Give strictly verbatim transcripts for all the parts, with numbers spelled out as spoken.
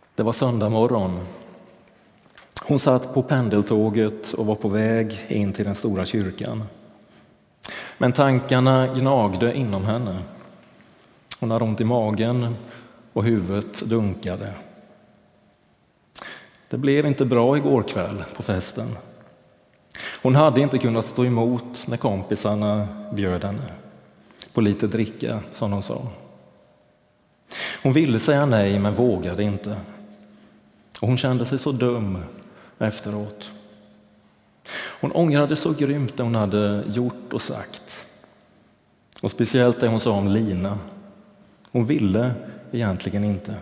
Det var söndag morgon. Hon satt på pendeltåget och var på väg in till den stora kyrkan. Men tankarna gnagde inom henne. Hon hade ont i magen och huvudet dunkade. Det blev inte bra igår kväll på festen. Hon hade inte kunnat stå emot när kompisarna bjöd henne på lite dricka, som de sa. Hon ville säga nej men vågade inte. Och hon kände sig så dum efteråt. Hon ångrade så grymt det hon hade gjort och sagt. Och speciellt det hon sa om Lina. Hon ville egentligen inte.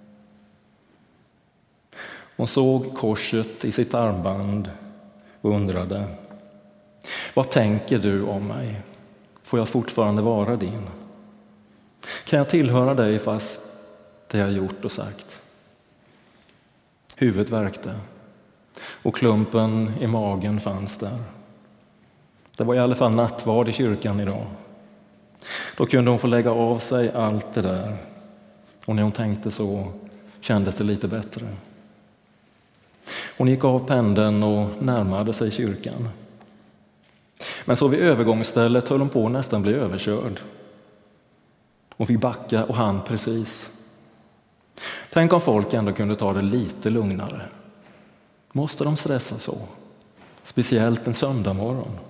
Hon såg korset i sitt armband och undrade: vad tänker du om mig? Får jag fortfarande vara din? Kan jag tillhöra dig fast det jag gjort och sagt? Huvudet värkte och klumpen i magen fanns där. Det var i alla fall nattvard i kyrkan idag. Då kunde hon få lägga av sig allt det där. Och när hon tänkte så kändes det lite bättre. Hon gick av pendeln och närmade sig kyrkan. Men så vid övergångsstället höll hon på att nästan bli överkörd. Hon fick backa och han precis. Tänk om folk ändå kunde ta det lite lugnare. Måste de stressa så? Speciellt en söndag morgon.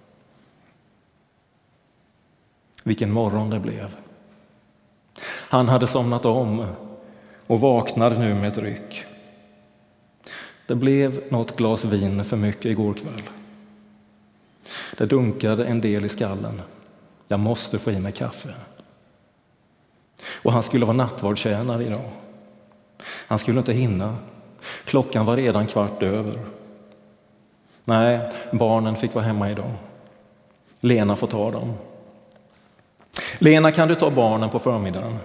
Vilken morgon det blev. Han hade somnat om och vaknade nu med ett ryck. Det blev något glas vin för mycket igår kväll. Det dunkade en del i skallen. Jag måste få i mig kaffe. Och han skulle vara nattvardstjänare idag. Han skulle inte hinna. Klockan var redan kvart över. Nej, barnen fick vara hemma idag. Lena får ta dem. Lena, kan du ta barnen på förmiddagen?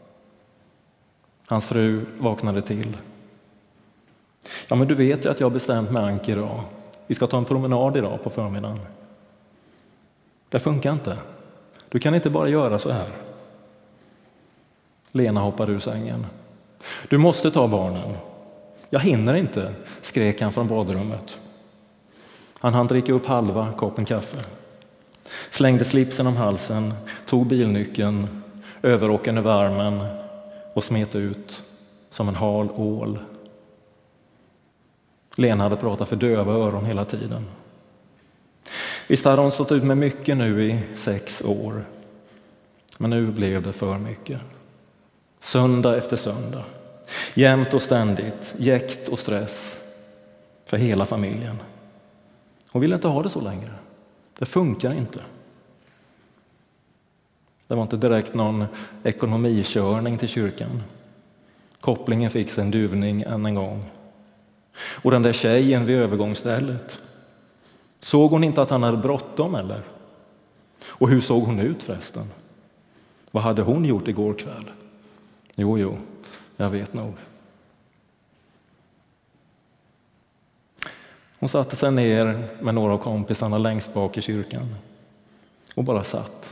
Hans fru vaknade till. Ja, men du vet ju att jag har bestämt med Anke idag. Vi ska ta en promenad idag på förmiddagen. Det funkar inte. Du kan inte bara göra så här. Lena hoppade ur sängen. Du måste ta barnen. Jag hinner inte, skrek han från badrummet. Han hann dricka upp halva koppen kaffe. Slängde slipsen om halsen, tog bilnyckeln, överrocken över armen och smet ut som en hal ål. Lena hade pratat för döva öron hela tiden. Visst hade hon stått ut med mycket nu i sex år. Men nu blev det för mycket. Söndag efter söndag. Jämt och ständigt. Jäkt och stress. För hela familjen. Hon ville inte ha det så längre. Det funkar inte. Det var inte direkt någon ekonomikörning till kyrkan. Kopplingen fick sig en duvning än en gång. Och den där tjejen vid övergångsstället. Såg hon inte att han hade bråttom eller? Och hur såg hon ut förresten? Vad hade hon gjort igår kväll? Jo, jo, jag vet nog. Hon satte sig ner med några av kompisarna längst bak i kyrkan. Och bara satt.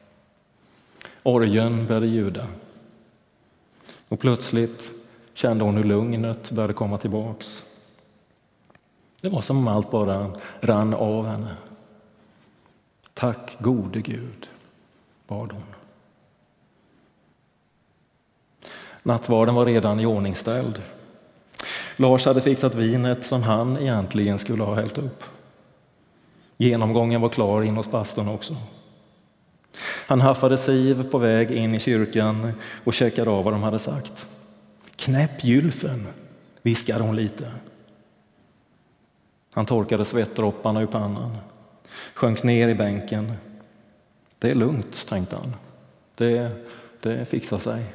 Orgeln började ljuda. Och plötsligt kände hon hur lugnet började komma tillbaks. Det var som om allt bara rann av henne. Tack gode Gud, bad hon. Nattvarden var redan i ordningställd. Lars hade fixat vinet som han egentligen skulle ha hällt upp. Genomgången var klar in hos pastorn också. Han haffade Siv på väg in i kyrkan och checkade av vad de hade sagt. Knäpp gylfen, viskade hon lite. Han torkade svettdropparna ur pannan. Sjönk ner i bänken. Det är lugnt, tänkte han. Det, det fixar sig.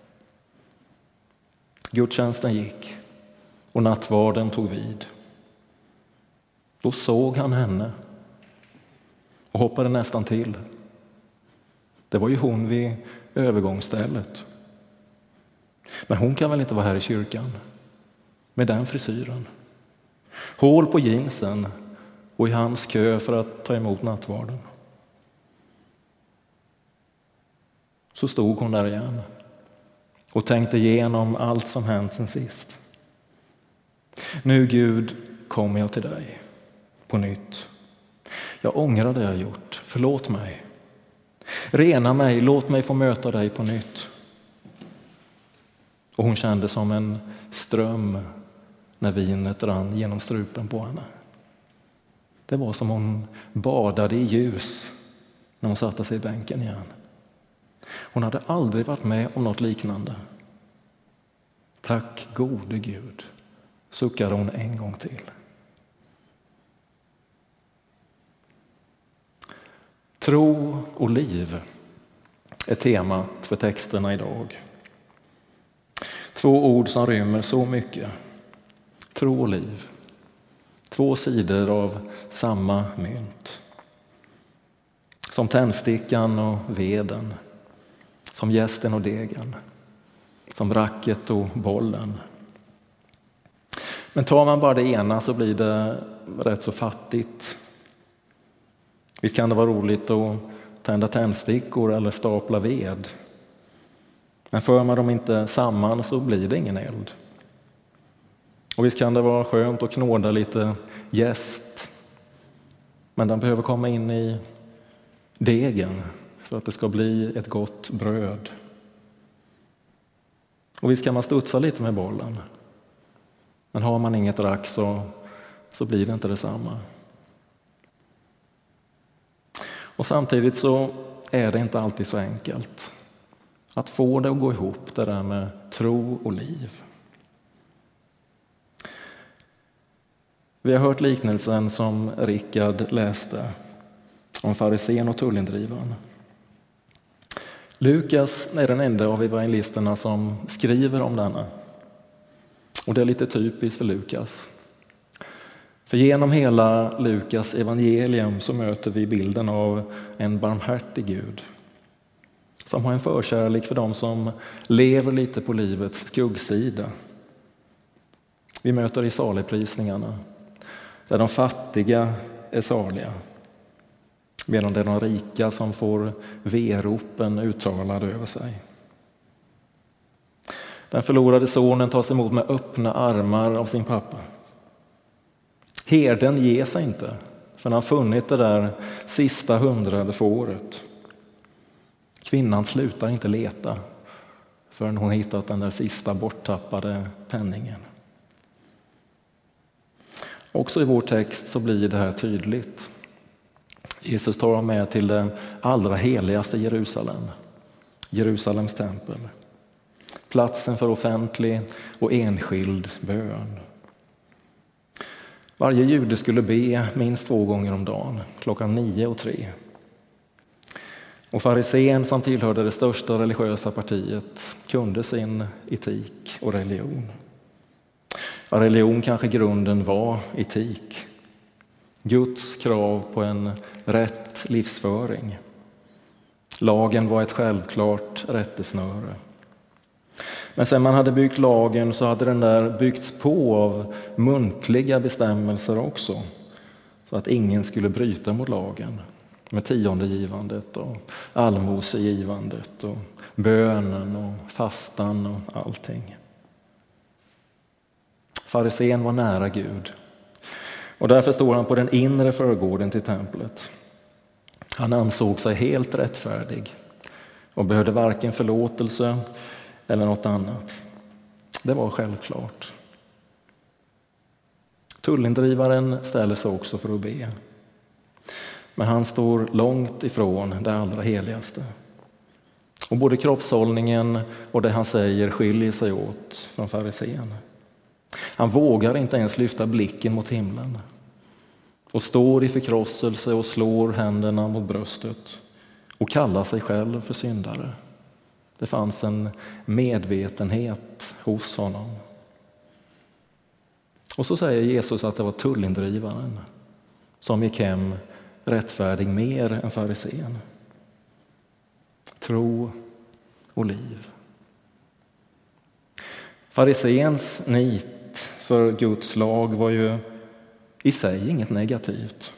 Gudstjänsten gick och nattvarden tog vid. Då såg han henne och hoppade nästan till. Det var ju hon vid övergångsstället. Men hon kan väl inte vara här i kyrkan med den frisyren. Hål på jeansen och i hans kö för att ta emot nattvarden. Så stod hon där igen. och tänkte igenom allt som hänt sen sist. Nu Gud kommer jag till dig på nytt. Jag ångrar det jag gjort. Förlåt mig. Rena mig, låt mig få möta dig på nytt. Och hon kände som en ström när vinet rann genom strupen på henne. Det var som hon badade i ljus när hon satte sig i bänken igen. Hon hade aldrig varit med om något liknande. Tack gode Gud, suckade hon en gång till. Tro och liv är temat för texterna idag. Två ord som rymmer så mycket. Tro och liv. Två sidor av samma mynt. Som tändstickan och veden. Som jästen och degen. Som racket och bollen. Men tar man bara det ena så blir det rätt så fattigt. Visst kan det vara roligt att tända tändstickor eller stapla ved. Men för man dem inte samman så blir det ingen eld. Och visst kan det vara skönt att knåda lite jäst. Men den behöver komma in i degen för att det ska bli ett gott bröd. Och visst kan man studsa lite med bollen. Men har man inget rack så, så blir det inte detsamma. Och samtidigt så är det inte alltid så enkelt att få det att gå ihop, det där med tro och liv. Vi har hört liknelsen som Rickard läste om farisén och tullindrivaren. Lukas är den enda av evangelisterna som skriver om denna. Och det är lite typiskt för Lukas. För genom hela Lukas evangelium så möter vi bilden av en barmhärtig Gud. Som har en förkärlek för dem som lever lite på livets skuggsida. Vi möter i saligprisningarna där de fattiga är saliga. Medan det är de rika som får veropen uttalade över sig. Den förlorade sonen tas emot med öppna armar av sin pappa. Herden ger sig inte, för han har funnit det där sista hundrade fåret. Kvinnan slutar inte leta förrän hon hittat den där sista borttappade penningen. Också i vår text så blir det här tydligt. Jesus tar dem med till det allra heligaste Jerusalem, Jerusalems tempel. Platsen för offentlig och enskild bön. Varje jude skulle be minst två gånger om dagen, klockan nio och tre. Och farisén som tillhörde det största religiösa partiet kunde sin etik och religion. Ja, religion kanske grunden var etik. Guds krav på en rätt livsföring. Lagen var ett självklart rättesnöre. Men sen man hade byggt lagen så hade den där byggts på av muntliga bestämmelser också. Så att ingen skulle bryta mot lagen. Med tiondegivandet och allmosegivandet och bönen och fastan och allting. Farisén var nära Gud. Och därför stod han på den inre förgården till templet. Han ansåg sig helt rättfärdig och behövde varken förlåtelse eller något annat. Det var självklart. Tullindrivaren ställer sig också för att be. Men han står långt ifrån det allra heligaste. Och både kroppshållningen och det han säger skiljer sig åt från farisén. Han vågar inte ens lyfta blicken mot himlen. Och står i förkrosselse och slår händerna mot bröstet. Och kallar sig själv för syndare. Det fanns en medvetenhet hos honom. Och så säger Jesus att det var tullindrivaren som gick hem rättfärdig mer än farisén. Tro och liv. Fariséns nit för Guds lag var ju i sig inget negativt.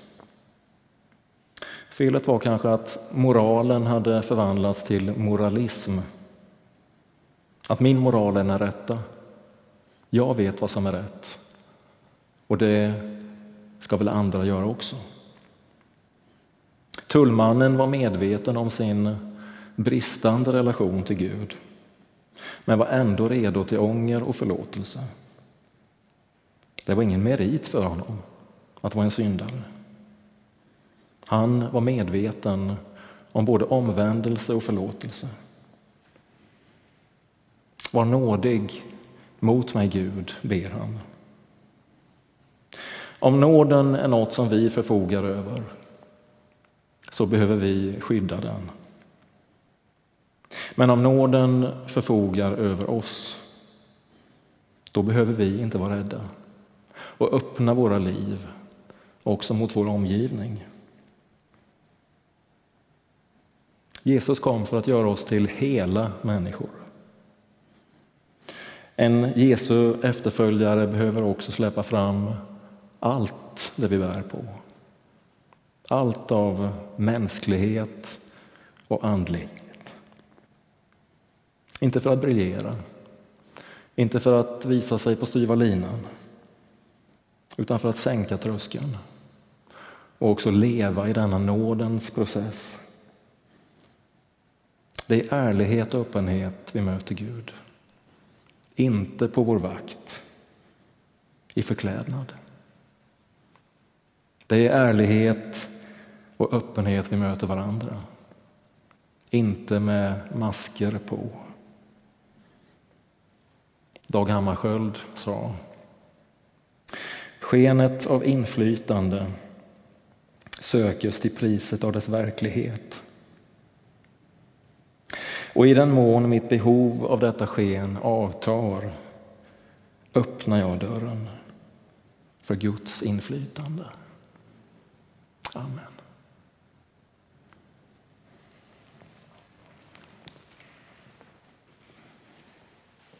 Felet var kanske att moralen hade förvandlats till moralism. Att min moral är den rätta. Jag vet vad som är rätt. Och det ska väl andra göra också. Tullmannen var medveten om sin bristande relation till Gud, men var ändå redo till ånger och förlåtelse. Det var ingen merit för honom att vara en syndare. Han var medveten om både omvändelse och förlåtelse. Var nådig mot mig, Gud, ber han. Om nåden är något som vi förfogar över, så behöver vi skydda den. Men om nåden förfogar över oss, då behöver vi inte vara rädda och öppna våra liv också mot vår omgivning. Jesus kom för att göra oss till hela människor. En Jesu efterföljare behöver också släppa fram allt det vi bär på. Allt av mänsklighet och andlighet. Inte för att briljera, inte för att visa sig på styva linan, utan för att sänka tröskeln och också leva i denna nådens process. Det är ärlighet och öppenhet vi möter Gud. Inte på vår vakt, i förklädnad. Det är ärlighet och öppenhet vi möter varandra. Inte med masker på. Dag Hammarskjöld sa: skenet av inflytande sökes till priset av dess verklighet. Och i den mån mitt behov av detta sken avtar, öppnar jag dörren för Guds inflytande. Amen.